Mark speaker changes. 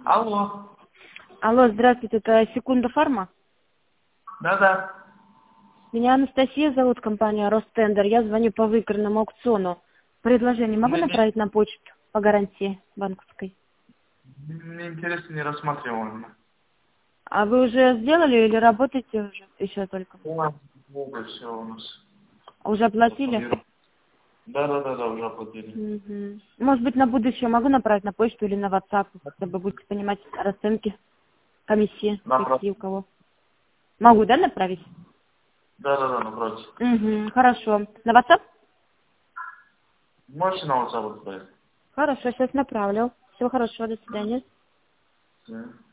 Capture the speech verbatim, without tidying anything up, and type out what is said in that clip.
Speaker 1: Алло.
Speaker 2: Алло, здравствуйте, это Секунда Фарма?
Speaker 1: Да-да.
Speaker 2: Меня Анастасия зовут, компания Ростендер. Я звоню по выигранному аукциону. Предложение могу
Speaker 1: Мне,
Speaker 2: направить на почту по гарантии банковской?
Speaker 1: мне интересно, не рассматриваем.
Speaker 2: А вы уже сделали или работаете уже еще только?
Speaker 1: У нас много все у нас.
Speaker 2: Уже оплатили?
Speaker 1: Да-да-да, уже оплатили.
Speaker 2: Угу. Может быть, на будущее могу направить на почту или на WhatsApp, чтобы будете понимать расценки, комиссии,
Speaker 1: Направ...
Speaker 2: какие у кого. Могу, да, направить?
Speaker 1: Да-да-да, направьте.
Speaker 2: Угу, хорошо. На WhatsApp?
Speaker 1: Можете на WhatsApp отправить?
Speaker 2: Хорошо, сейчас направлю. Всего хорошего, до свидания.
Speaker 1: Да.